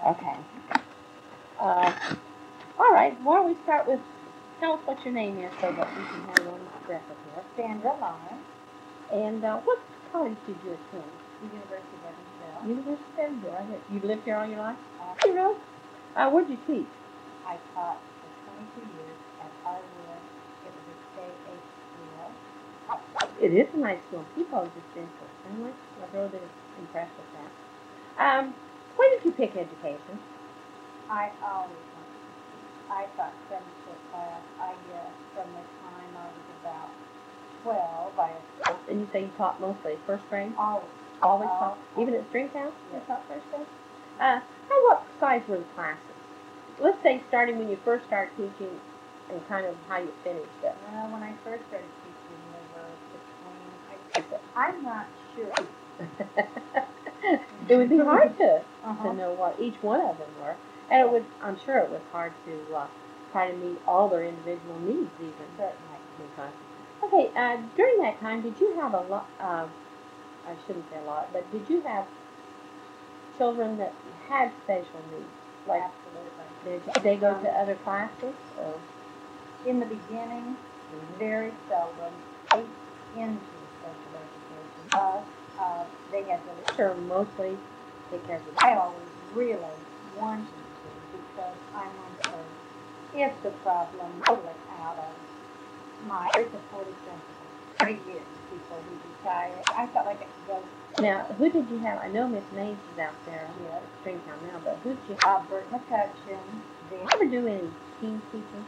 Okay. Uh, all right. Why don't we start with, tell us what your name is so that we can have you on the record here. Sandra Lawrence, And what college did you attend? the University of Evansville. University of Evansville. You lived here all your life? You You really? Where'd you teach? I taught for 22 years at Harwood. It was a state aid school. It is a nice school. People have just been so friendly. I'm really impressed with that. Why did you pick education? I always wanted to teach. I taught Sunday school class. From the time I was about 12, And you say you taught mostly first grade? always Taught? Even at Stringtown? You Yes. taught first grade? What size were the classes? Let's say starting when you first started teaching and kind of how you finished it. Well, when I first started teaching, they were between, I'm not sure. It would be hard to Uh-huh. know what each one of them were. And it would, I'm sure it was hard to try to meet all their individual needs even. Certainly. Okay, during that time, did you have a lot, I shouldn't say a lot, but did you have children that had special needs? Like, Absolutely. did they go to other classes? Or? In the beginning, very seldom into special education. They had really. Sure, mostly take care of the I always really wanted to because I wondered if the problem totally out of my supportive principal 3 years before he retired. I felt like it could go. Now, who did you have? I know Miss Mays is out there Yes. at Stringtown now, but who did you Bert McCutcheon, Did you ever do any team teaching?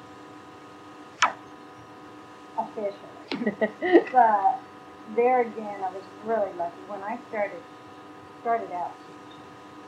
officially. But there again, I was really lucky. When I started out teaching,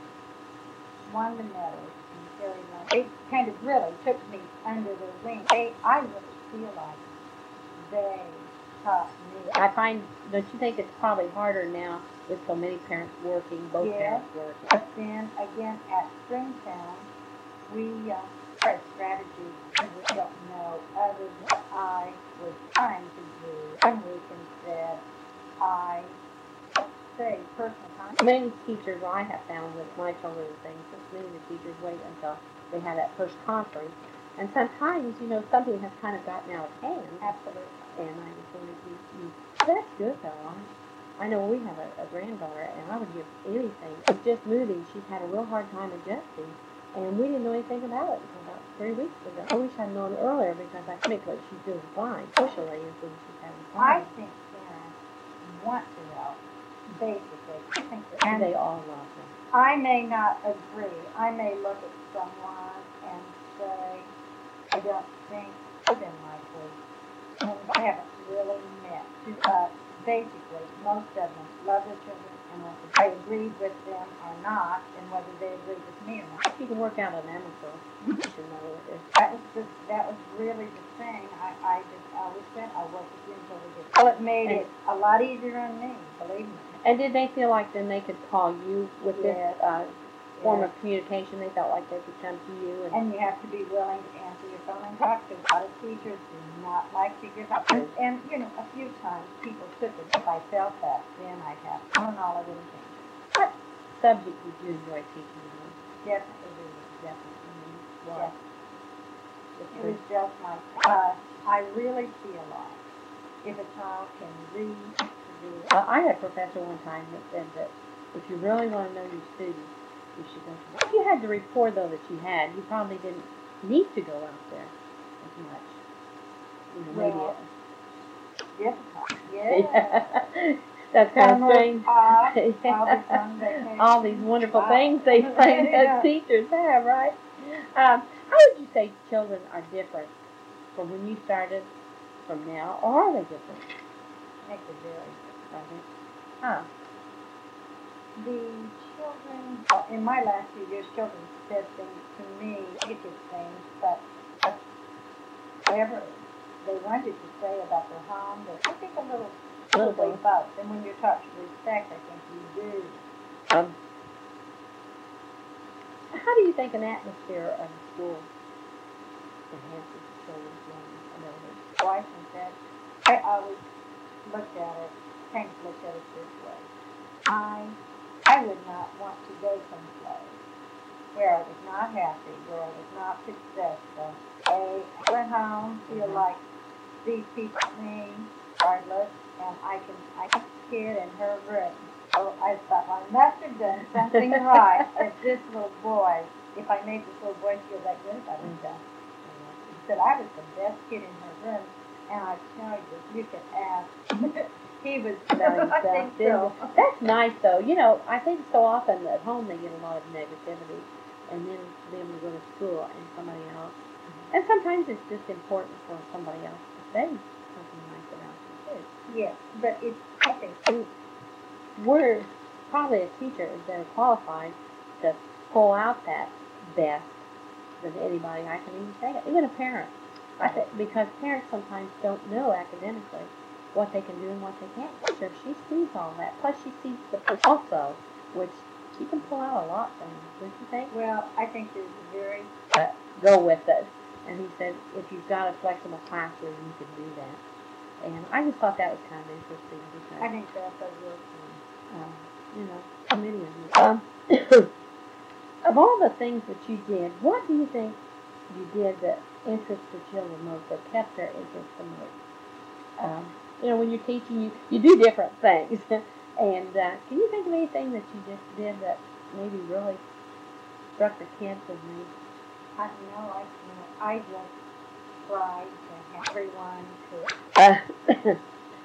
Wanda Meadows and Terry Lynn, they kind of really took me under their wing. I really feel like they taught me. I find, don't you think it's probably harder now with so many parents working, both Yes. parents working? But then again, at Stringtown, we had strategies we don't know other than what I was trying to do. And we can say, I say personal time. Many teachers I have found with my children and things, many of the teachers wait until they have that first conference. And sometimes, something has kind of gotten out of hand. Absolutely. And I just wanted you that's good though. I know we have a granddaughter, and I would give anything. She's just moving. She's had a real hard time adjusting, and we didn't know anything about it until about 3 weeks ago. I wish I'd known earlier because I think that she's doing fine. Socially and things she's having I fun. think parents want to help, basically. I think And they all love them. I may not agree. I may look at someone and say, I don't think I've been like this. And I haven't really met. But basically, most of them love their children, and whether I agreed with them or not, and whether they agreed with me or not. You can work out an amateur. You should know what it is. That was really the thing. I just always said I worked with you until we did. Well, it made it a lot easier on me, believe me. And did they feel like then they could call you with Yes. this form of communication? They felt like they could come to you And you have to be willing to answer your phone and talk to. A lot of teachers do not like to give up. And a few times people took it. If I felt that, then I'd have to learn all of it and change it. What subject did you enjoy teaching the most? Definitely reading. Definitely. Yes. It was just my. I really feel like if a child can read. I had a professor one time that said that if you really want to know your students, you should go to. If you had the rapport though that you had, you probably didn't need to go out there as much. Well, maybe. Yeah. That's kind of strange. All these wonderful things they say as teachers have, right? How would you say children are different from when you started from now, or are they different? Makes it very different. Huh. The children, in my last few years, children said things to me, negative things, but whatever they wanted to say about their home, I think a little bit both. And when you're taught to respect, I think you do. How do you think an atmosphere of the school enhances children's learning ability? Well, I think that I always looked at it this way. I would not want to go someplace Girl was not happy. Girl was not successful. They went home, feel like these people me, regardless, and I can kid in her room. Oh, I thought I must have done something right. If this little boy, if I made this little boy feel that good about himself. He said I was the best kid in her room, and I tell you can ask. He was About I think so. That's nice, though. You know, I think so often at home they get a lot of negativity, and then to be able to go to school and somebody else. And sometimes it's just important for somebody else to say something nice about you, too. Yes, but it's, I think, We're probably a teacher is better qualified to pull out that best than anybody I can even say. Even a parent. I think because parents sometimes don't know academically what they can do and what they can't. So she sees all that. Plus she sees the person also, which she can pull out a lot from, don't you think? well, I think there's a very Go with it. And he said, if you've got a flexible classroom, you can do that. And I just thought that was kind of interesting because I think that's a real you know, so many of you. Of all the things that you did, what do you think you did that interests the children most, that kept their interest the most? You know, when you're teaching, you do different things. And can you think of anything that you just did that maybe really struck the kids and made? I know, I just tried to have everyone to.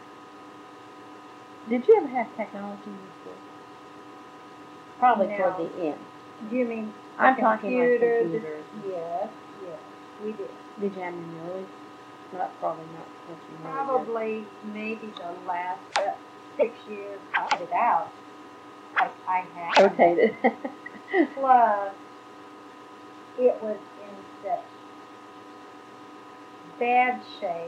Did you ever have technology in your school? Probably No. toward the end. Do you mean I'm talking like computers? computers. Yes, we did. Did you have any early? Not probably not what you really Probably maybe the last 6 years I put it out. I had rotated. Plus, it was in such bad shape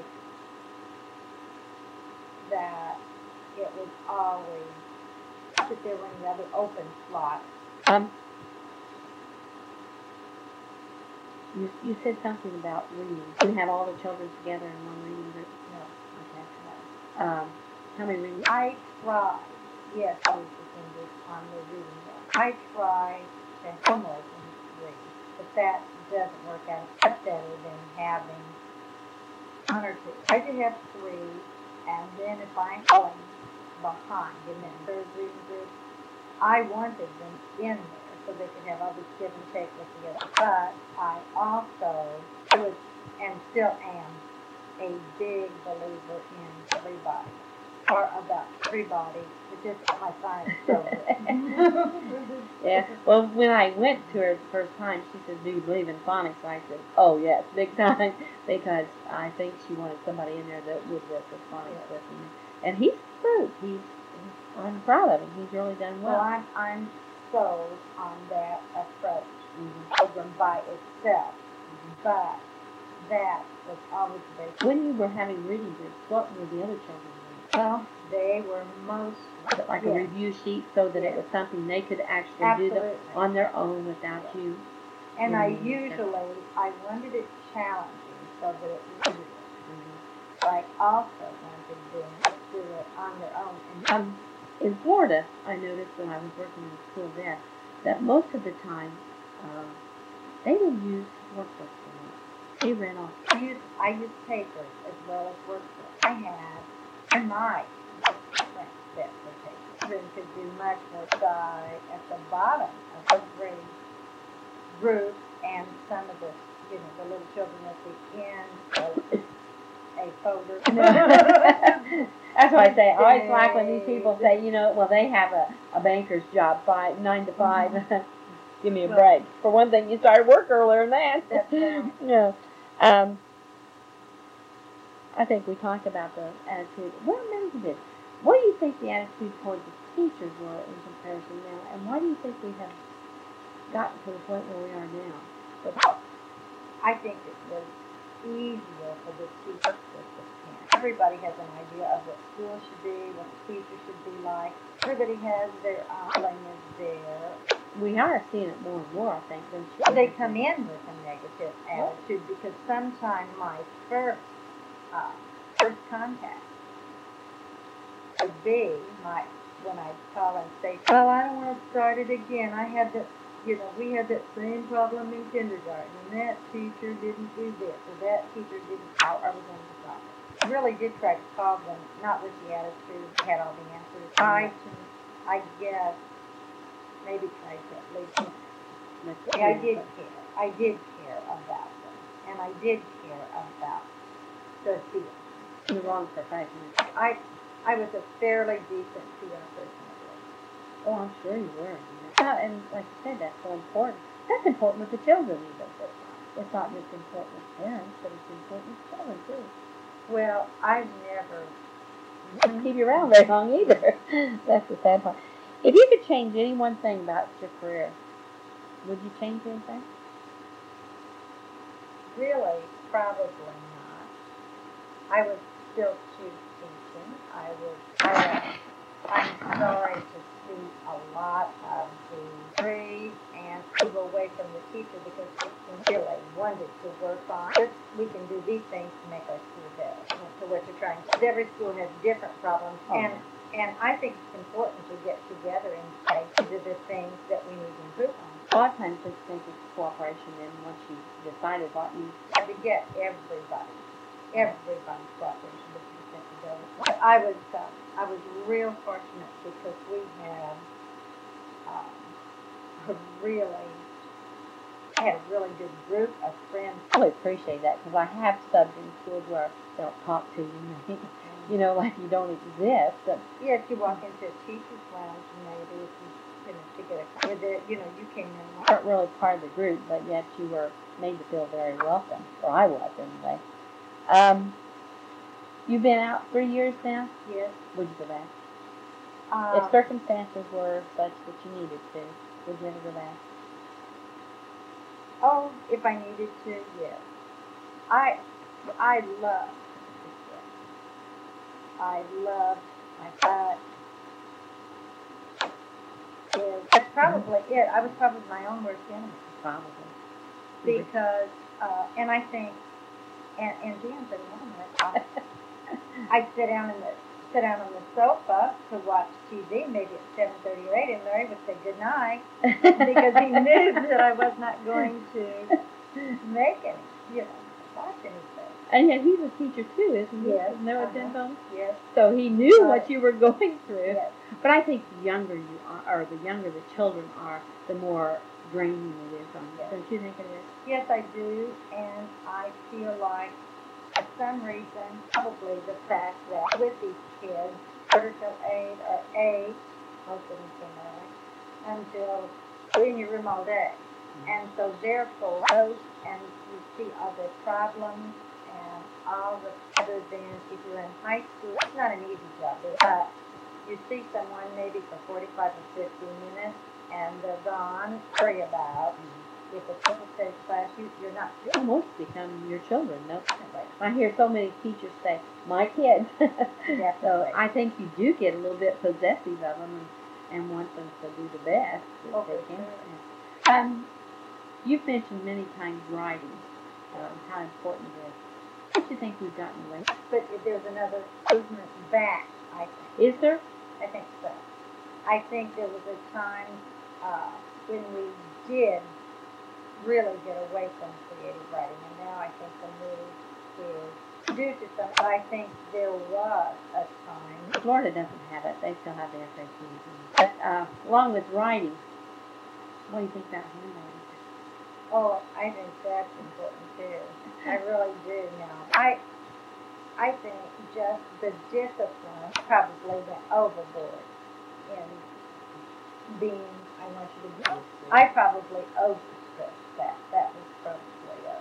that it was always, not that there were any other open slots. You said something about reading. You have all the children together in one reading group? No. Okay. How many reading? I tried, yes, I was on the reading group. I tried to homework in 3, but that doesn't work out much better than having 1 or 2. I did have 3, and then if I'm going behind in that third reading group, I wanted them in there so they could have all this give and take with together. But I also was, and still am, a big believer in everybody, or about everybody, just my science children. Yeah. Well, when I went to her the first time, she said, "Do you believe in phonics?" I said, "Oh yes, big time," because I think she wanted somebody in there that would work with phonics with him. And he's proved. I'm proud of him. He's really done well. Well, I'm sold on that approach, program by itself, but that was always very. When you were having reading groups, what were the other children doing? Well, they were most like a review sheet, so that it was something they could actually do them on their own without you. And I wanted it challenging so that it was real. But I also wanted them to do it on their own. And in Florida, I noticed when I was working in a school there that most of the time they didn't use workbooks anymore. They ran off. I used papers as well as workbooks. I had a knife that for papers. Children could do much more side at the bottom of every group, and some of the little children at the end a folder. That's why I say I always like when these people say, they have a banker's job, 9 to 5. Give me a break. For one thing, you started work earlier than that. That's right. Yeah. I think we talked about the attitude. Well, maybe we did. What do you think the attitude towards the teachers were in comparison now, and why do you think we have gotten to the point where we are now? But I think it was easier for the teachers to parents. Everybody has an idea of what school should be, what the teacher should be like. Everybody has their feeling is there. We are seeing it more and more, I think, don't you? They come in with a negative attitude because sometimes my first contact would be when I call and say, "Well, I don't want to start it again. I had you know, we had that same problem in kindergarten, and that teacher didn't do this, or that teacher didn't, how are we going to solve it? I really did try to solve them, not with the attitude, had all the answers. I guess, maybe tried to at least, I did care. I did care about them, and I did care about the field. The wrong profession. I was a fairly decent PR person. Oh, I'm sure you were. And like you said, that's so important. That's important with the children even. It's not just important with parents, but it's important with children too. Well, I've never Didn't keep you around very long either. That's the sad part. If you could change any one thing about your career, would you change anything? really, probably not. I would still choose teaching. I'm sorry to see a lot of the free and move away from the teacher because it's really wanted to work on. We can do these things to make our school better. So what you're trying to, every school has different problems, and I think it's important to get together and say these are the things that we need to improve on. A lot of times I think it's cooperation, and once you decided what you have to get everybody's cooperation with respect to those. But I was real fortunate because we had I had a really good group of friends. I really appreciate that because I have subbed in schools where they don't talk to you, you know, like you don't exist. But yes, you walk into a teacher's lounge and maybe if you know, to get a with it, you know, you came in. You weren't really part of the group, but yet you were made to feel very welcome, or I was anyway. You've been out 3 years now? Yes. Would you go back? If circumstances were such that you needed to, would you ever go back? Oh, if I needed to, yes. I love I love my butt. That's probably it. I was probably my own worst enemy. Probably. Because, and I think, and Dan's another one. I'd sit down on the sofa to watch TV, maybe at 7:30 or 8, and Larry would say good night because he knew that I was not going to make any, watch anything. And yet he's a teacher too, isn't he? Yes. Isn't that what Tim told me? Yes. So he knew what you were going through. Yes. But I think the younger you are, or the younger the children are, the more draining it is on you. Yes. Don't you think it is? Yes, I do, and I feel like, for some reason, probably the fact that with these kids, spiritual aid or aid, most of them seem like, until we're in your room all day. And so therefore, and you see all the problems and all the, other than if you're in high school, it's not an easy job, but you see someone maybe for 45 or 50 minutes and they're gone, worry about. If a simple study class, you're not sure. Almost become your children, no? I hear so many teachers say, my kids. So I think you do get a little bit possessive of them and want them to do the best that they can. Sure. You've mentioned many times writing, how important it is. What do you think we've gotten away? But there's another movement back, I think. Is there? I think so. I think there was a time when we did really get away from creative writing, and now I think the move is due to some. I think there was a time. Florida doesn't have it; they still have the SATs. But along with writing, what do you think about handwriting? Oh, I think that's important too. I really do now. I think just the discipline probably went overboard in being. I want you to be. I probably overstressed that. That was probably a.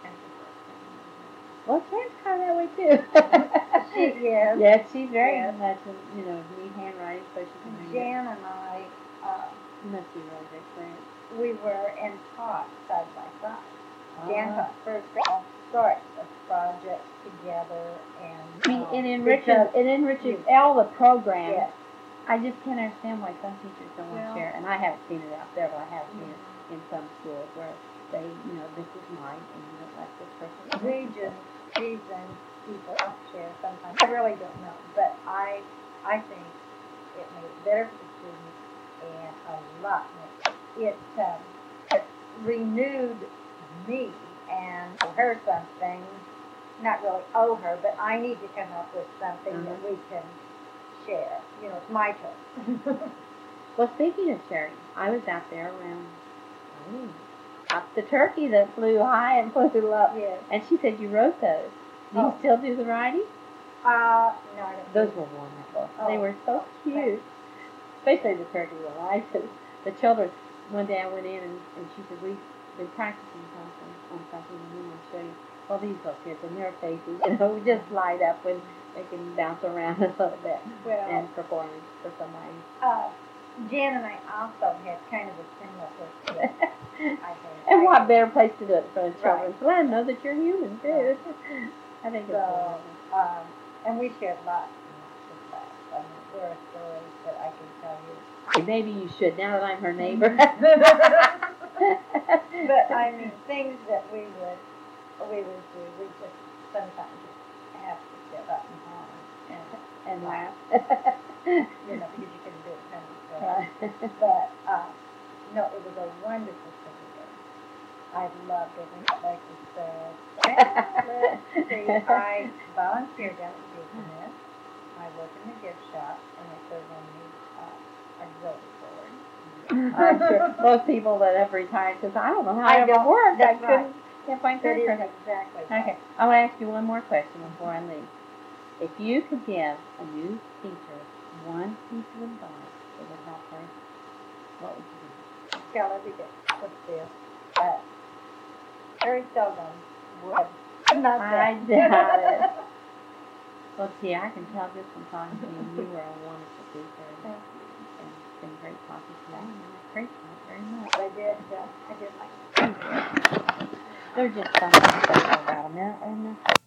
Well, Jan's kind of that way too. She is. Yes, she's very much, neat handwriting, so she can read. Jan and I. You must be really good friends. We were and taught side by side. Jan taught first grade. All sorts of projects together, and it enriches all the programs. Yes. I just can't understand why some teachers don't want to share. And I haven't seen it out there, but I have seen it in some schools where they, this is mine, and you don't let this person. We just seasoned people up share sometimes. I really don't know, but I think it made it better for the students and a lot more. it renewed me and for her something, not really owe her, but I need to come up with something that we can share. You know, it's my turn. Well, speaking of sharing, I was out there around up the turkey that flew high and flew low. Yes. And she said you wrote those. Do you still do the writing? No, I don't. Those were wonderful. Oh. They were so cute. Especially the turkey one. I said, the children, one day I went in and she said, we've been practicing something on something and we want to show you. Well, these little kids and their faces, we just light up when they can bounce around a little bit and perform for somebody. Jan and I also had kind of a similar history. And what better place to do it for the children? Right. To let them know that you're human, too. I think it's wonderful. And we shared lots and lots of stuff. I mean, there are stories that I can tell you. Maybe you should, now that I'm her neighbor. But, I mean, things that we would do, we just sometimes have to sit up and on And laugh. You know, because you couldn't do it kind of stuff. But, no, it was a wonderful career. I loved it. And like you said, let's see, I volunteered down at Business. I work in the gift shop, and I serve on the auxiliary board. I'm sure most people that have retired, because I don't know how I it would work. That's can't find That is perfect. exactly Okay, I want to ask you one more question before I leave. If you could give a new teacher one piece of advice that would help her, what would you do? Tell every day. What's this? Very seldom would. Not I doubt it. Well, Tia, I can tell just from talking to you, you were a wonderful teacher. Thank you. And it's been great talking to you. And I appreciate it very much. I did like There's just something special about them, isn't there?